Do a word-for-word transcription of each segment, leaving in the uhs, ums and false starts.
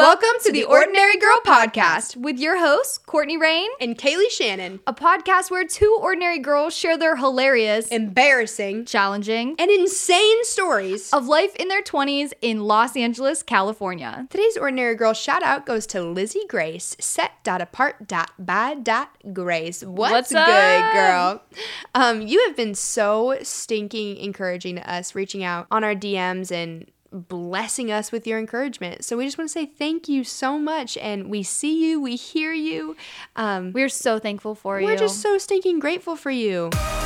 Welcome to the Ordinary Girl Podcast with your hosts, Courtney Rain and Kaylee Shannon. A podcast where two ordinary girls share their hilarious, embarrassing, challenging, and insane stories of life in their twenties in Los Angeles, California. Today's Ordinary Girl shout out goes to Lizzie Grace, set.apart.by.grace. What's, What's good, up? girl? Um, you have been so stinking encouraging to us, reaching out on our D Ms and blessing us with your encouragement. So we just want to say thank you so much, and we see you, we hear you. Um, We're so thankful for we're you. We're just so stinking grateful for you.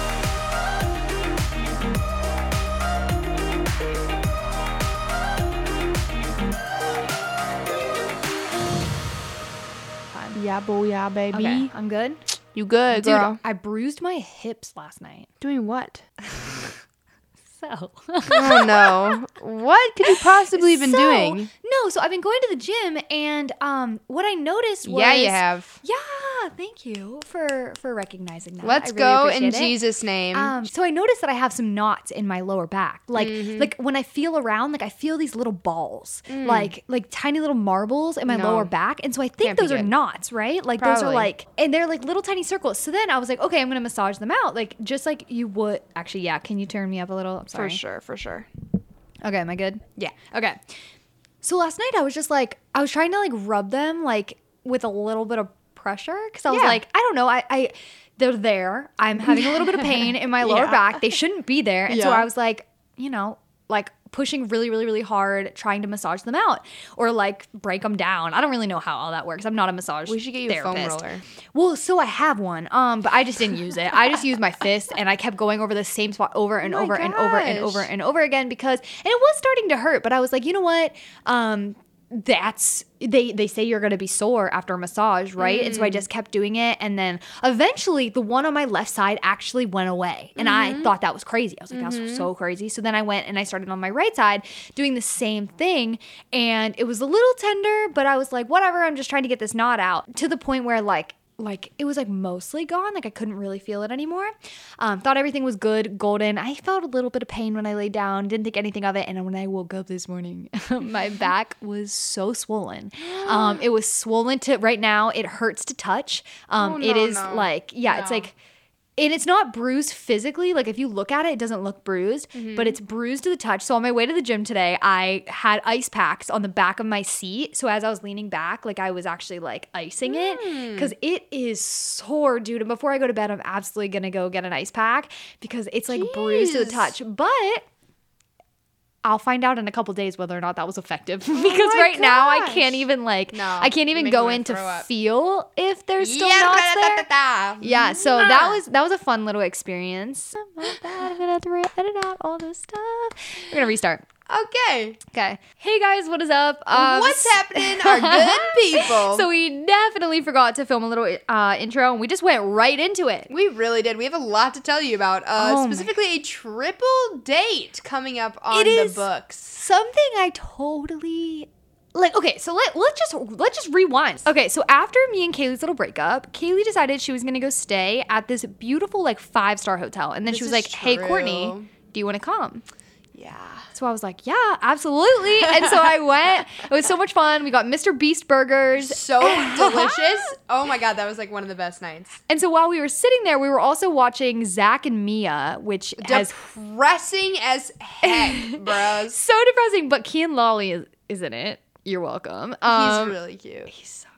Yeah, booyah, baby. Okay, I'm good. You good, Dude, girl? I bruised my hips last night. Doing what? So. Oh no. What could you possibly have been so, doing? No, so I've been going to the gym, and um, what I noticed was... Yeah, you have. Yeah, thank you for, for recognizing that. Let's I really go in appreciate it. Jesus' name. Um, so I noticed that I have some knots in my lower back. Like, Mhm. like when I feel around, like I feel these little balls, Mm. like like tiny little marbles in my No. lower back. And so I think Can't be those are good. knots, right? Like those are Probably. like, and they're like little tiny circles. So then I was like, okay, I'm gonna massage them out, like just like you would. Actually, yeah. Can you turn me up a little? I'm sorry. For sure, for sure. Okay, am I good? Yeah. Okay. So last night I was just like, I was trying to like rub them like with a little bit of pressure because I was Yeah. like, I don't know, I, I, they're there. I'm having a little bit of pain in my lower Yeah. back. They shouldn't be there. And so Yeah. I was like, you know, like pushing really, really, really hard, trying to massage them out or like break them down. I don't really know how all that works. I'm not a massage We should get you therapist. a foam roller. Well, so I have one, um, but I just didn't use it. I just used my fist, and I kept going over the same spot over and Oh my over and over and gosh. over and over again because, and it was starting to hurt. But I was like, you know what? Um, that's they they say you're gonna be sore after a massage, right? And so I just kept doing it, and then eventually the one on my left side actually went away, and I thought that was crazy. I was like, that's so crazy. So then I went and I started on my right side doing the same thing, and it was a little tender, but I was like, whatever. I'm just trying to get this knot out to the point where like. Like it was like mostly gone. Like I couldn't really feel it anymore. Um, thought everything was good, golden. I felt a little bit of pain when I laid down. Didn't think anything of it. And when I woke up this morning, my back was so swollen. Um, it was swollen to right now. It hurts to touch. Um, Oh, it no, is no. like yeah, it's No. like. And it's not bruised physically. Like if you look at it, it doesn't look bruised, Mm-hmm. but it's bruised to the touch. So on my way to the gym today, I had ice packs on the back of my seat. So as I was leaning back, like I was actually like icing it because it is sore, dude. And before I go to bed, I'm absolutely going to go get an ice pack because it's like bruised to the Jeez. touch. But I'll find out in a couple days whether or not that was effective because my right now I gosh. can't even like, No, I can't you even make go me in to throw up. feel if there's still Yeah, knots da, da, there. da, da, da. Yeah, so that Mwah. was that was a fun little experience. I'm not bad. I'm gonna have to re- edit out all this stuff. We're gonna restart. Okay. Okay. Hey guys, what is up? Um, What's happening, our good people? So we definitely forgot to film a little uh, intro, and we just went right into it. We really did. We have a lot to tell you about. Uh, Oh my- specifically, a triple date coming up on It the is books. Something I totally like. Okay, so let let's just let's just rewind. Okay, so after me and Kaylee's little breakup, Kaylee decided she was gonna go stay at this beautiful like five star hotel, and then This she was is like, "Hey, true. Courtney, do you want to come?" Yeah. So I was like, yeah, absolutely. And so I went. It was so much fun. We got Mister Beast burgers. So delicious. Oh my God, that was like one of the best nights. And so while we were sitting there, we were also watching Zach and Mia, which has Depressing as heck, bros. so depressing. But Kian Lawley is, is in it. You're welcome. Um, He's really cute. He's so cute.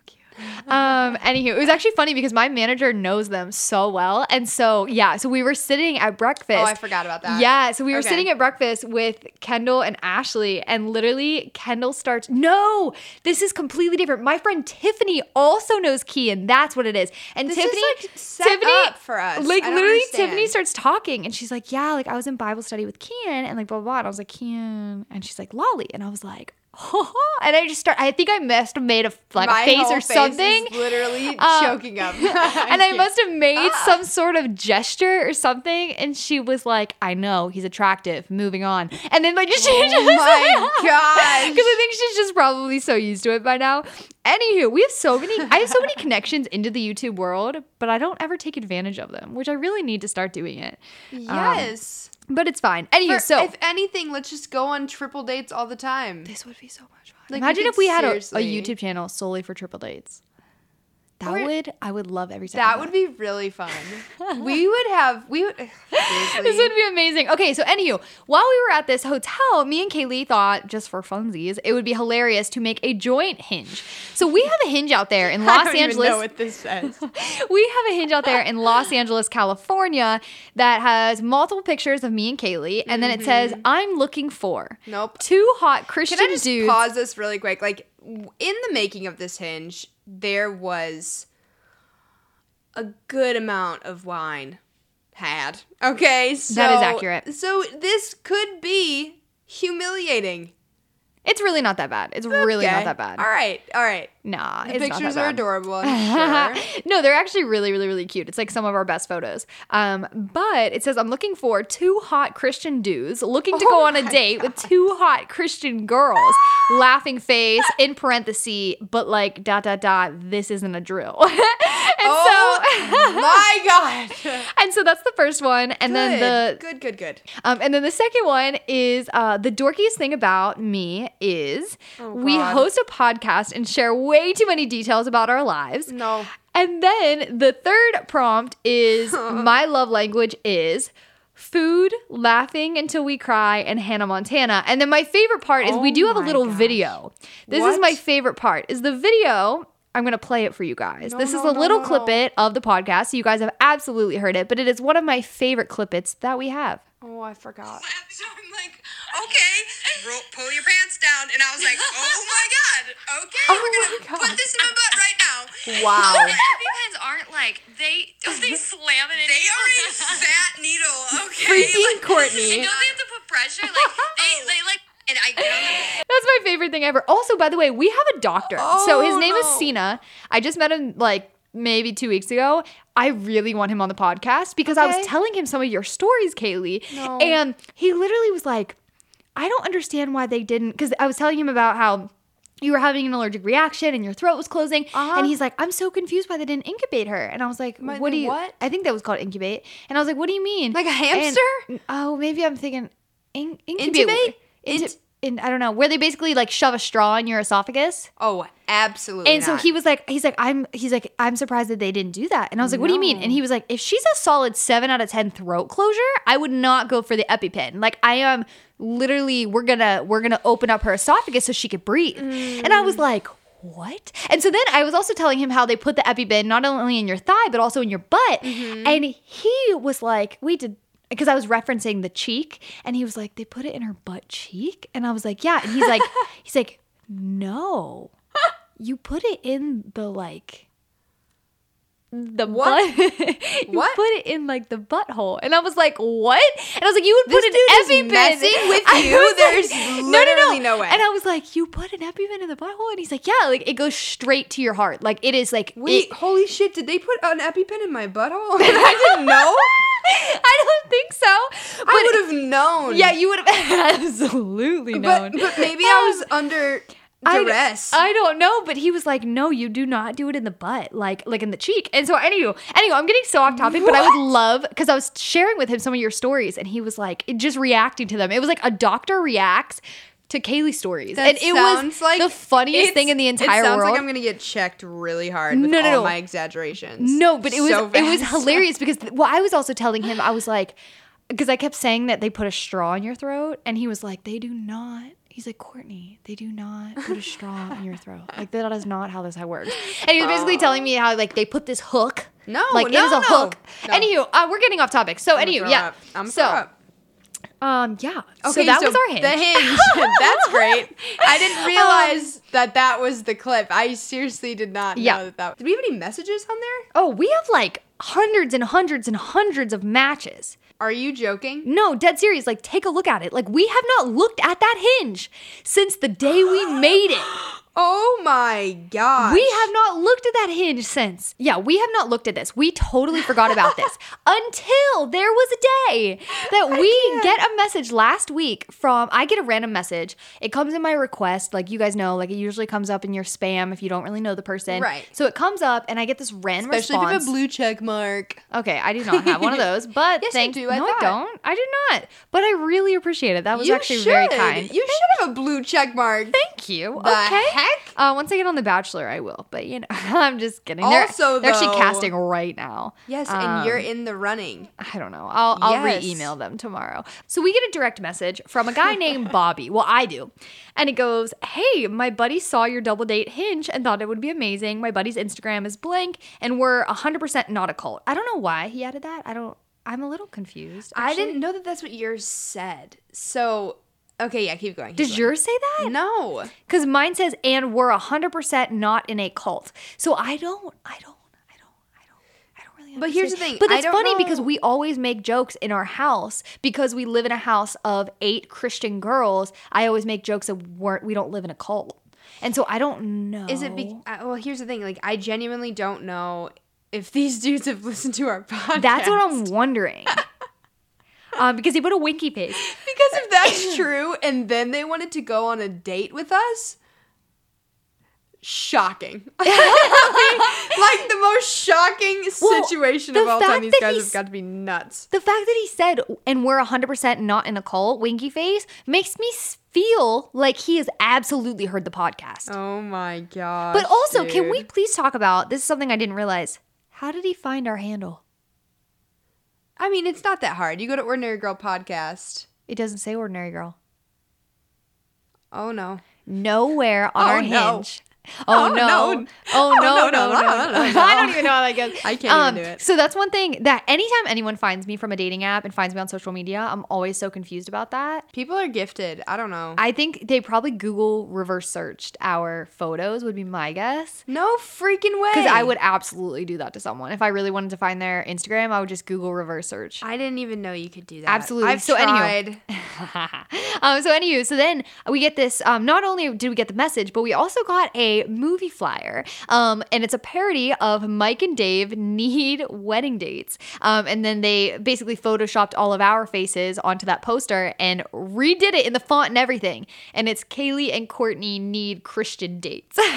Um, anywho, it was actually funny because my manager knows them so well. And so, yeah, so we were sitting at breakfast. Oh, I forgot about that. Yeah, so we were Okay. sitting at breakfast with Kendall and Ashley, and literally Kendall starts, no, this is completely different. My friend Tiffany also knows Kian. That's what it is. And This Tiffany, is like set Tiffany, up for us. like I don't literally, understand. Tiffany starts talking, and she's like, yeah, like I was in Bible study with Kian, and like blah blah blah. And I was like, Kian, and she's like, Lolly, and I was like, and I just start. I think I must have made a like My a face whole or something. Is literally Um, choking up. and I must have made Ah. some sort of gesture or something, and she was like, "I know he's attractive." Moving on, and then like she just, Oh my gosh. because I think she's just probably so used to it by now. Anywho, we have so many. I have so many connections into the YouTube world, but I don't ever take advantage of them, which I really need to start doing it. Yes. Um, but it's fine. Anywho, For- so if anything, let's just go on triple dates all the time. this would be so much fun. Like, Imagine could if we had a, a seriously- YouTube channel solely for triple dates. That Or- would, I would love every second. That of would be really fun. We would have, we would, seriously. This would be amazing. Okay, so anywho, while we were at this hotel, me and Kaylee thought, just for funsies, it would be hilarious to make a joint Hinge. So we have a Hinge out there in I Los don't even Angeles. know what this says. We have a Hinge out there in Los Angeles, California, that has multiple pictures of me and Kaylee, and then it says, "I'm looking for Nope. two hot Christian Can I just dudes." pause this really quick? Like, w- in the making of this Hinge, there was a good amount of wine had. Okay, so That is accurate. So this could be humiliating. It's really not that bad. It's really Okay. not that bad. All right, all right. Nah, The it's pictures not that are bad. adorable, I'm sure. No, they're actually really, really, really cute. It's like some of our best photos. Um, but it says, "I'm looking for two hot Christian dudes looking to Oh go on a my date with two hot Christian girls." Laughing face in parenthesis, but like dot dot dot. This isn't a drill. and Oh so, my god. and so that's the first one, and then the good, good, good. um, and then the second one is uh, the dorkiest thing about me is Oh, we God. host a podcast and share way too many details about our lives. No. And then the third prompt is my love language is food, laughing until we cry, and Hannah Montana. And then my favorite part is we Oh do have a my little gosh. video. This is What? my favorite part. Is the video. I'm going to play it for you guys. No, this is no, a no, little no, clip no. it of the podcast. So you guys have absolutely heard it, but it is one of my favorite clippets that we have. Oh, I forgot. So I'm like, okay, roll, pull your pants down. And I was like, oh my God, okay, Oh we're my going to God. put this in my butt right now. Wow. The EpiPens aren't like they don't they slam it in They you? are a fat needle, okay? Freaking Like, Courtney. And don't they have to put pressure? Like they, Oh. they like and I get on the That's my favorite thing ever. Also, by the way, we have a doctor. so his Oh, name is no. Sina. I just met him like maybe two weeks ago. I really want him on the podcast because I was Okay. telling him some of your stories, Kaylee. No. And he literally was like, I don't understand why they didn't. Because I was telling him about how you were having an allergic reaction and your throat was closing. Uh-huh. And he's like, I'm so confused why they didn't incubate her. And I was like, My- what do you, what? I think that was called incubate. And I was like, what do you mean? Like a And- hamster? oh, maybe I'm thinking in, incubate. Intubate? Intu- Int- in, I don't know, where they basically like shove a straw in your esophagus. Oh, absolutely. And so not. he was like, he's like, I'm, he's like, I'm surprised that they didn't do that. And I was like, what do you mean? No. And he was like, if she's a solid seven out of ten throat closure, I would not go for the EpiPen. Like I am literally, we're gonna, we're gonna open up her esophagus so she could breathe. And I was like, what? And so then I was also telling him how they put the EpiPen not only in your thigh, but also in your butt. And he was like, we did, because I was referencing the cheek, and he was like, they put it in her butt cheek? And I was like, yeah. And he's like, he's like, no, you put it in the like, the What? butt. you What? put it in like the butthole. And I was like, what? And I was like, you would This put dude an is EpiPen. messing with I you? was There's no, literally no way. And I was like, you put an EpiPen in the butthole? And he's like, yeah, like it goes straight to your heart. Like it is like, Wait, it- holy shit, did they put an EpiPen in my butthole? I didn't know. I don't think so. But I would have known. yeah, you would have absolutely known. But, but maybe I was under I- duress. I, don't know, but he was like, "No, you do not do it in the butt, like like in the cheek." And so, anyway, anyway, I'm getting so off topic, but I would love because I was sharing with him some of your stories, and he was like, just reacting to them. It was like a doctor reacts to Kaylee's stories, That and it sounds was like the funniest thing it's- in the entire It sounds world. like I'm gonna get checked really hard with No, no, all no. my exaggerations. No, but it was So it was fast. hilarious because well, I was also telling him I was like, because I kept saying that they put a straw in your throat, and he was like, they do not. He's like, Courtney, they do not put a straw in your throat. Like that is not how this works. And he was basically telling me how like they put this hook. No, like no, it is a no. hook. No. Anywho, uh, we're getting off topic. So I'm gonna anywho, throw yeah. up. I'm gonna so throw up. um yeah. Okay, so that was our hinge. The hinge. That's great. I didn't realize that that was the clip. I seriously did not Yeah. know that that. Did we have any messages on there? Oh, we have like hundreds and hundreds and hundreds of matches. Are you joking? No, dead serious. Like, take a look at it. Like, we have not looked at that hinge since the day we made it. Oh my gosh. We have not looked at that Hinge since. Yeah, we have not looked at this. We totally forgot about this until there was a day that we get a message last week from, I get a random message. It comes in my request. Like you guys know, like it usually comes up in your spam if you don't really know the person. Right. So it comes up and I get this random Especially response. if you have a blue check mark. Okay, I do not have one of those, but Yes, you thank do, I No, thought. I don't. I do not. But I really appreciate it. That was You actually should. very kind. You should have a blue check mark. Thank you. The okay. heck? Uh, once I get on The Bachelor, I will. But you know, I'm just kidding. Also, they're, they're actually though- casting right now. Yes, Um, and you're in the running. I don't know. I'll I'll Yes. re-email them tomorrow. So we get a direct message from a guy named Bobby. Well, I do. And it goes, "Hey, my buddy saw your double date Hinge and thought it would be amazing. My buddy's Instagram is blank and we're one hundred percent not a cult." I don't know why he added that. I don't I'm a little confused. I actually. didn't know that that's what yours said. So, okay, yeah, keep going. keep Does going. yours say that? No. Because mine says, "And we're one hundred percent not in a cult." So I don't, I don't, I don't, I don't, I don't really understand. But here's the thing, But I it's don't funny know- because we always make jokes in our house because we live in a house of eight Christian girls. I always make jokes of we're, we don't live in a cult. And so I don't know. Is it be- uh, well, here's the thing. Like, I genuinely don't know if these dudes have listened to our podcast. That's what I'm wondering. um, because he put a winky face. Because if that's true and then they wanted to go on a date with us, shocking. like the most shocking Well, situation the of all time. fact These that guys he's- have got to be nuts. The fact that he said, "And we're one hundred percent not in a cult," winky face, makes me s- feel like he has absolutely heard the podcast. Oh my god. But also, can we please talk about, this is something I didn't realize, how did he find our handle? I mean, it's not that hard. You go to Ordinary Girl Podcast. It doesn't say Ordinary Girl. Oh no. Nowhere on Oh, our no. Hinge. Oh, Oh, no. no. Oh, no, no, no, no. no, no, no, no. I don't even know how that goes. I can't um, even do it. So that's one thing that anytime anyone finds me from a dating app and finds me on social media, I'm always so confused about that. People are gifted. I don't know. I think they probably Google reverse searched our photos would be my guess. no freaking way. Because I would absolutely do that to someone. If I really wanted to find their Instagram, I would just Google reverse search. I didn't even know you could do that. Absolutely. I've So tried. anywho. um, so anywho, so then we get this, um, not only did we get the message, but we also got a movie flyer. Um, and it's a parody of Mike and Dave Need Wedding Dates. Um, and then they basically photoshopped all of our faces onto that poster and redid it in the font and everything. And it's Kaylee and Courtney Need Christian Dates. Dead.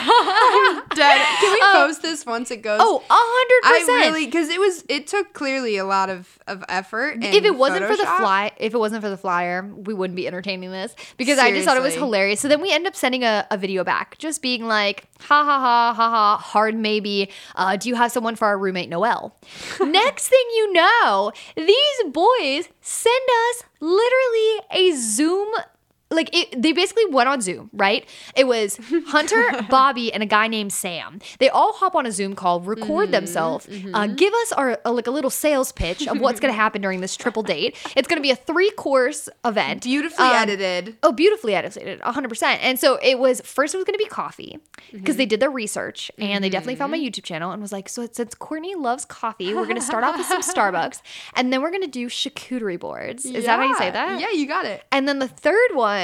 Can we post this once it goes? Oh, a hundred I percent. really because it was it took clearly a lot of of effort. And If it wasn't for the Photoshop. fly, if it wasn't for the flyer, we wouldn't be entertaining this because I just thought it was Seriously. hilarious. So then we end up sending a, a video back, just being like, ha ha ha ha ha, hard maybe. Uh, do you have someone for our roommate Noelle? Next thing you know, these boys send us literally a Zoom. Like, it, they basically went on Zoom, right? It was Hunter, Bobby, and a guy named Sam. They all hop on a Zoom call, record Mm-hmm, themselves, uh, give us our uh, like a little sales pitch of what's going to happen during this triple date. It's going to be a three-course event. Beautifully Um, edited. Oh, beautifully edited, one hundred percent. And so it was, first it was going to be coffee because they did their research and they definitely found my YouTube channel and was like, so since Courtney loves coffee, we're going to start off with some Starbucks and then we're going to do charcuterie boards. Is that how you say Yeah. that? Yeah, you got it. And then the third one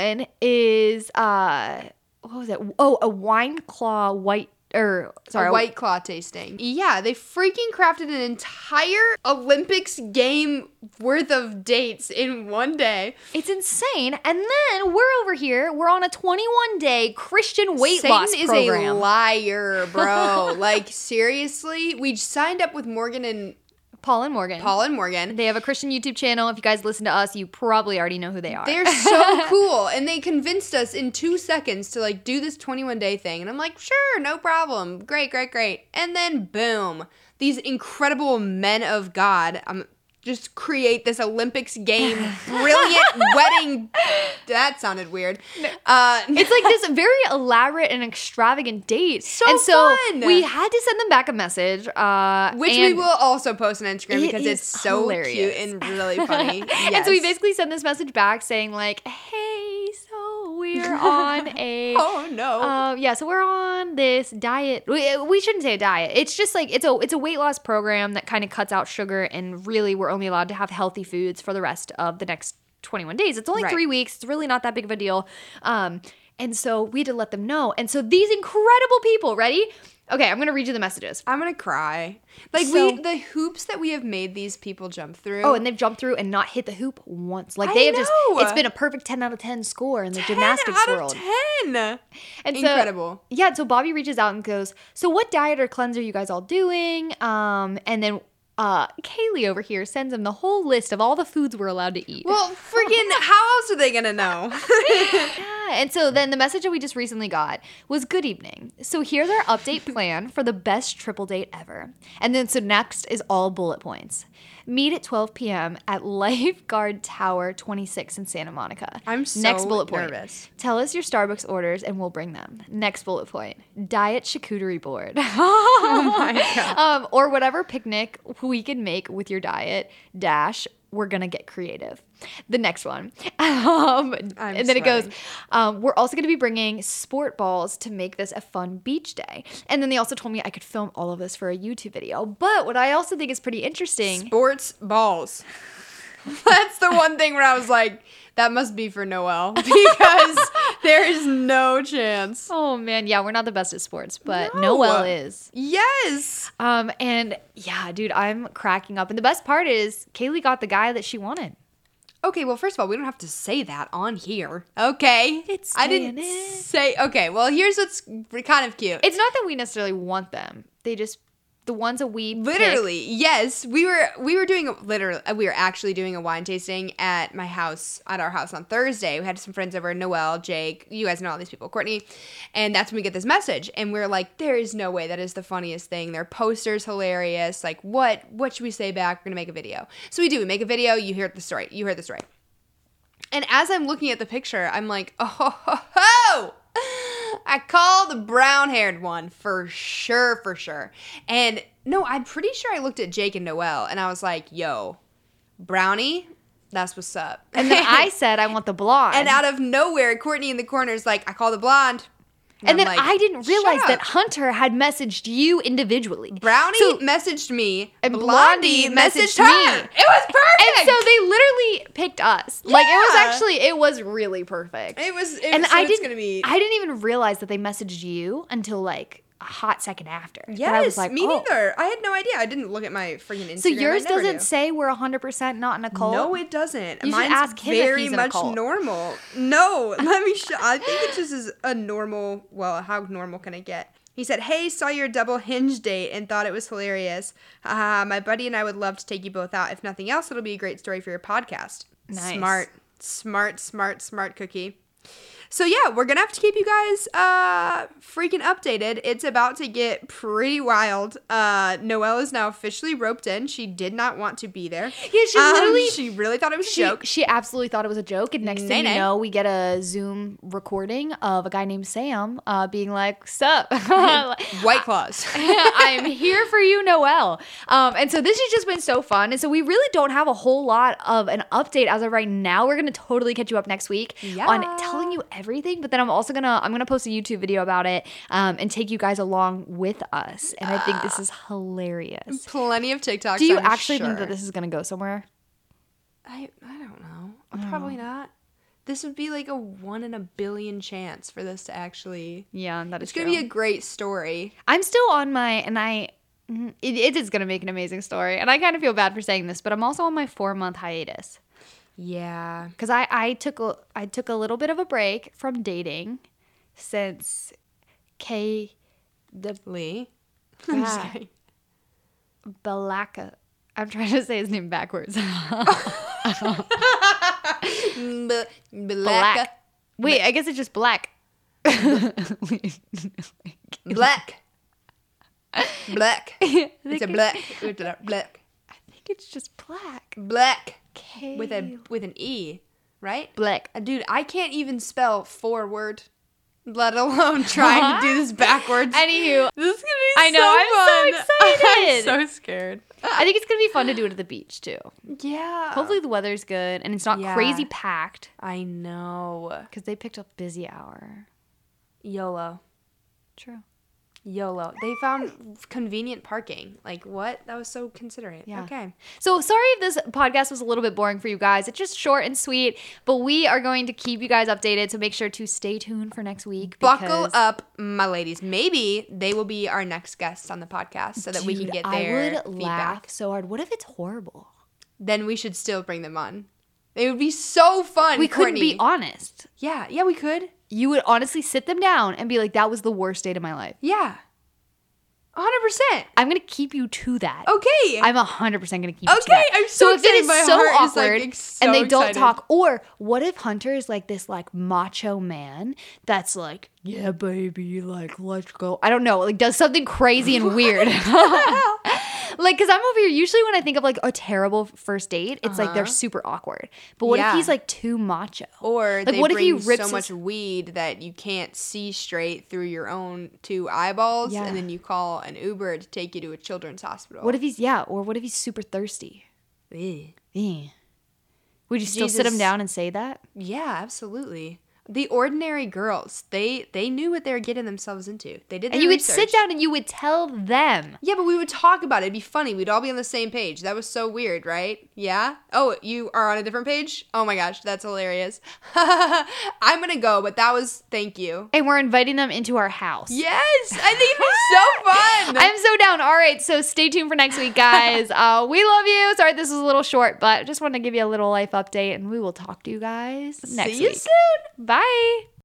is uh what was it? Oh, a wine claw white or sorry, a White Claw tasting. Yeah, they freaking crafted an entire Olympics game worth of dates in one day. It's insane. And then we're over here. We're on a twenty-one day Christian weight Satan loss is program. a liar, bro. Like, seriously? We signed up with Morgan and Paul and Morgan. Paul and Morgan. They have a Christian YouTube channel. If you guys listen to us, you probably already know who they are. They're so cool. And they convinced us in two seconds to like do this twenty-one day thing. And I'm like, sure, no problem. Great, great, great. And then boom, these incredible men of God um, just create this Olympics game, brilliant wedding. That sounded weird. Uh, It's like this very elaborate and extravagant date. So and so fun. we had to send them back a message. Uh, which we and- will also post on Instagram It because is it's so hilarious. cute and really funny. Yes. And so we basically send this message back saying like, hey, so we're on a... Oh no. Um, yeah, so we're on this diet. We, we shouldn't say a diet. It's just like it's a it's a weight loss program that kind of cuts out sugar, and really we're only allowed to have healthy foods for the rest of the next twenty-one days. It's only Right. three weeks. It's really not that big of a deal. Um, And so we had to let them know. And so these incredible people, ready? Okay, I'm going to read you the messages. I'm gonna cry. Like So- we, the hoops that we have made these people jump through. Oh, and they've jumped through and not hit the hoop once. Like I they have just, know. it's been a perfect ten out of ten score in the gymnastics ten out world. of ten. And so- Incredible. Yeah, so Bobby reaches out and goes, so what diet or cleanse are you guys all doing? Um, and then uh, Kaylee over here sends him the whole list of all the foods we're allowed to eat. Well, freaking, how else are they gonna know? Yeah, and so then the message that we just recently got was good evening. So here's our update plan for the best triple date ever. And then so next is all bullet points. Meet at twelve p.m. at Lifeguard Tower twenty-six in Santa Monica. I'm so Next bullet point. nervous. Tell us your Starbucks orders and we'll bring them. Next bullet point. Diet charcuterie board. Oh my god. um, or whatever picnic we can make with your diet, dash, we're going to get creative. The next one. Um, and then it goes, sweating. um, we're also going to be bringing sport balls to make this a fun beach day. And then they also told me I could film all of this for a YouTube video. But what I also think is pretty interesting. Sports balls. That's the one thing where I was like, that must be for Noelle because there is no chance. Oh man, yeah, we're not the best at sports, but No. Noelle is. Yes. Um, and yeah, dude, I'm cracking up. And the best part is Kaylee got the guy that she wanted. Okay, well, first of all, we don't have to say that on here. Okay. It's I didn't staying in. say. Okay, well, here's what's kind of cute. It's not that we necessarily want them. They just the ones that we pick- Literally, yes. We were we were doing a, literally we were actually doing a wine tasting at my house at our house on Thursday. We had some friends over, Noelle, Jake, you guys know all these people, Courtney, and that's when we get this message, and we're like, there is no way that is the funniest thing. Their poster's hilarious. Like, what what should we say back? We're gonna make a video. So we do. We make a video. You hear the story. You heard the story. And as I'm looking at the picture, I'm like, oh ho ho ho! I call the brown-haired one for sure, for sure. And no, I'm pretty sure I looked at Jake and Noelle, and I was like, yo, Brownie, that's what's up. And then I said I want the blonde. and out of nowhere, Courtney in the corner is like, I call the blonde. And I'm then like, I didn't realize "Shut that up." Hunter had messaged you individually. Brownie So- messaged me, and Blondie, Blondie messaged messaged her. me. It was perfect. And so they literally picked us. Like it was Yeah. actually it was really perfect. it was, it, and so I it's didn't gonna be. I didn't even realize that they messaged you until like a hot second after. But Yes, I was like, me oh. neither. I had no idea. I didn't look at my freaking Instagram. So I yours never doesn't do. say we're one hundred percent not in a cult? No, it doesn't. You should Mine's ask him if very he's in a much cult. normal. No, let me show. I think it just is a normal. Well, how normal can it get? He said, "Hey, saw your double hinge date and thought it was hilarious. Uh, my buddy and I would love to take you both out. If nothing else, it'll be a great story for your podcast." Nice. Smart, smart, smart, smart cookie. So yeah, we're gonna have to keep you guys uh freaking updated. It's about to get pretty wild. Uh Noelle is now officially roped in. She did not want to be there. Yeah, she Um, literally- she really thought it was a She, joke. she absolutely thought it was a joke. And next thing you Nay-nay. know, we get a Zoom recording of a guy named Sam uh, being like, sup? White claws. I'm here for you, Noelle. Um, and so this has just been so fun. And so we really don't have a whole lot of an update as of right now. We're going to totally catch you up next week on Yeah. telling you everything. But then I'm also going to, I'm going to post a YouTube video about it um, and take you guys along with us. And I think this is hilarious. Plenty of TikToks. Do you I'm actually sure. think that this is going to go somewhere? I I don't know. Probably not. This would be like a one in a billion chance for this to actually. Yeah, that is It's gonna be a great story. I'm still on my, and I, mm, it, it is going to make an amazing story. And I kind of feel bad for saying this, but I'm also on my four month hiatus. Yeah. Because I, I took a I took a little bit of a break from dating since K the Lee. I'm Ah. sorry. Balaka. I'm trying to say his name backwards. B- Black. Wait, I guess it's just black. Black. Black. It's a black. It's a black. I think it's just black. Black. K With a with an E, right? black. Uh, Dude, I can't even spell forward, let alone trying to do this backwards. Anywho, This is gonna be I know, so I'm so fun. excited. I'm so scared. I think it's gonna be fun to do it at the beach too. Yeah. Hopefully the weather's good and it's not Yeah. crazy packed I know. because they picked up busy hour. YOLO. True. YOLO. They found convenient parking. Like, what? That was so considerate. Yeah. Okay. So sorry if this podcast was a little bit boring for you guys. It's just short and sweet, but we are going to keep you guys updated. So make sure to stay tuned for next week. Buckle because- up, my ladies. Maybe they will be our next guests on the podcast so that we can Dude, get their I would feedback. laugh so hard. What if it's horrible? Then we should still bring them on. It would be so fun. We couldn't Courtney. be honest. Yeah, yeah, we could. You would honestly sit them down and be like, that was the worst date of my life. Yeah. one hundred percent. I'm going to keep you to that. Okay. I'm one hundred percent going to keep you to Okay, that. I'm so if it excited. is My so heart is, like, awkward ex- so and they don't excited. talk, or what if Hunter is like this like macho man that's like, yeah, baby, like, let's go. I don't know, like does something crazy and weird. Like, because I'm over here, usually when I think of like a terrible first date, it's like they're Uh-huh. super awkward. But what Yeah. if he's like too macho? Or Like, they what if bring he rips so his- much weed that you can't see straight through your own two eyeballs, Yeah. and then you call an Uber to take you to a children's hospital. What if he's, yeah, or what if he's super thirsty? Ugh. Eh. Would you still sit him Jesus. down and say that? Yeah, absolutely. The ordinary girls, they they knew what they were getting themselves into. They did their And you would research. sit down and you would tell them. Yeah, but we would talk about it. It'd be funny. We'd all be on the same page. That was so weird, right? Yeah? Oh, you are on a different page? Oh my gosh, that's hilarious. I'm gonna go, but that was, thank you. And we're inviting them into our house. Yes! I think it'd be so fun! I'm so down. All right, so stay tuned for next week, guys. uh, we love you. Sorry this was a little short, but just wanted to give you a little life update, and we will talk to you guys next See you week. soon! Bye.